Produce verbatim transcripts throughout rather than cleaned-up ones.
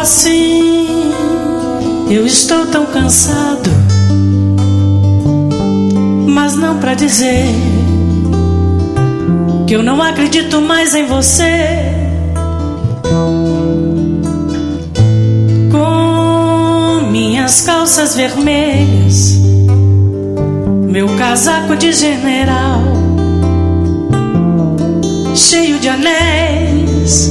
Assim, eu estou tão cansado, mas não pra dizer que eu não acredito mais em você. Com minhas calças vermelhas, meu casaco de general, cheio de anéis,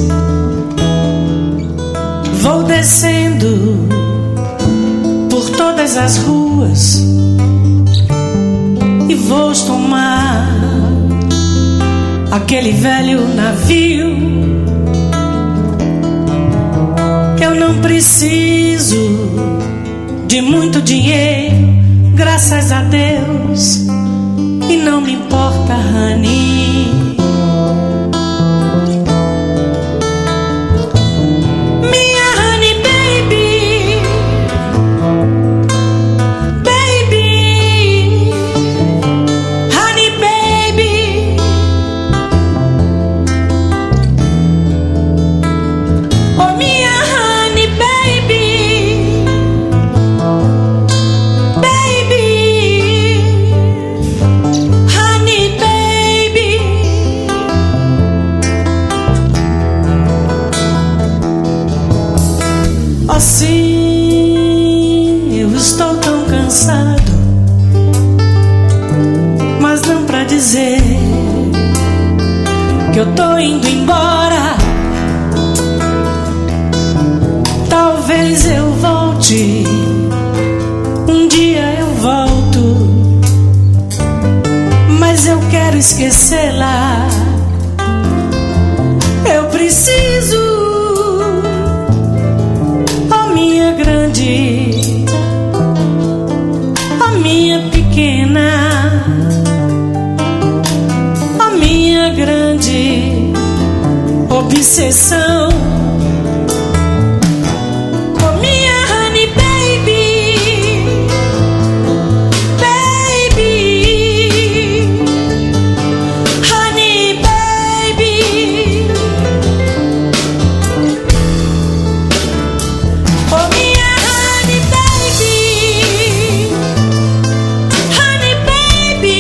vou descendo por todas as ruas e vou tomar aquele velho navio. Eu não preciso de muito dinheiro, graças a Deus, e não me importa, honey. Assim, eu estou tão cansado, mas não pra dizer que eu tô indo embora. Talvez eu volte, um dia eu volto, mas eu quero esquecê-la. Eu preciso, a minha pequena, a minha grande obsessão. Oh, minha honey baby, baby, honey baby. Oh, minha honey baby, honey baby,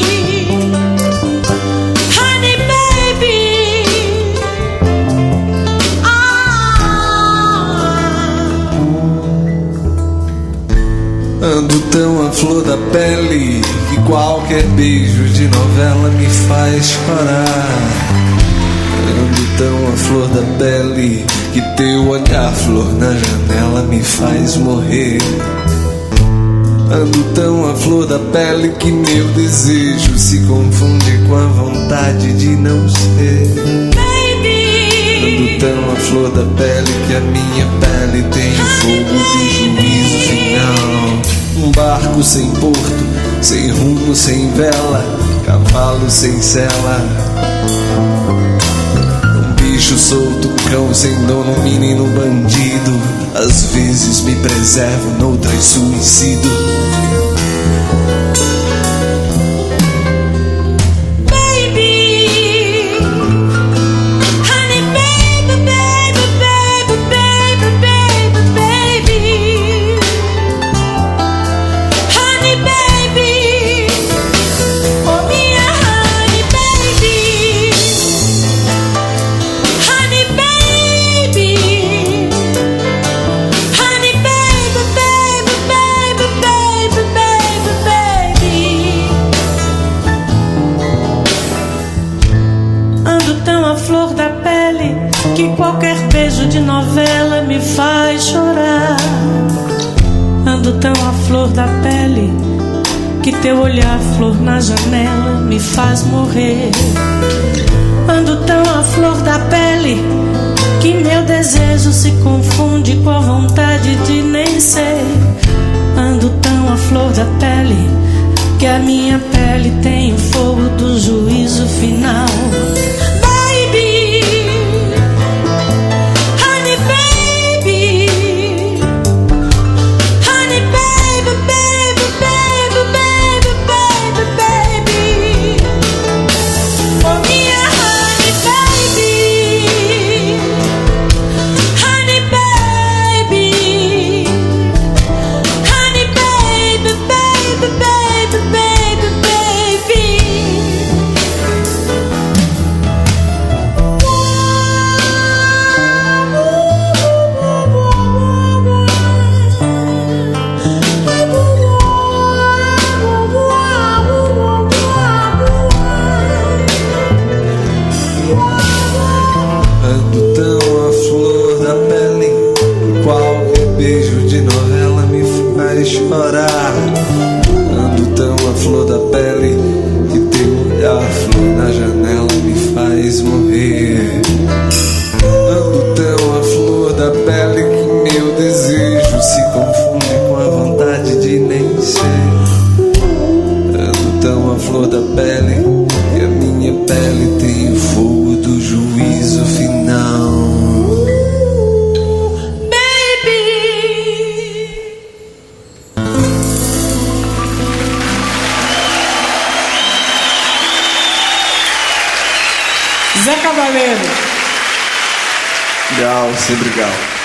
honey baby. Ah. Ando tão à flor da pele que qualquer beijo de novela me faz chorar. Ando tão à flor da pele que teu olhar, flor na janela, me faz morrer. Ando tão à flor da pele que meu desejo se confunde com a vontade de não ser. Ando tão à flor da pele que a minha pele tem o fogo do juízo final. Um barco sem porto, sem rumo, sem vela, cavalo sem sela, um bicho solto, cão sem dono, um menino bandido. Às vezes me preservo, noutras suicido. Que qualquer beijo de novela me faz chorar. Ando tão à flor da pele que teu olhar, flor na janela, me faz morrer. Ando tão à flor da pele que meu desejo se confunde com a vontade de nem ser. Ando tão à flor da pele que a minha pele tem o fogo do juízo final. chorar. Ando tão à flor da pele que teu olhar, flor na janela, me faz morrer. Ando tão à flor da pele que meu desejo se confunde com a vontade de nem ser. Ando tão à flor da pele que a minha pele tem o fogo do juízo final. Zé Cavaleiro. Legal, sempre legal.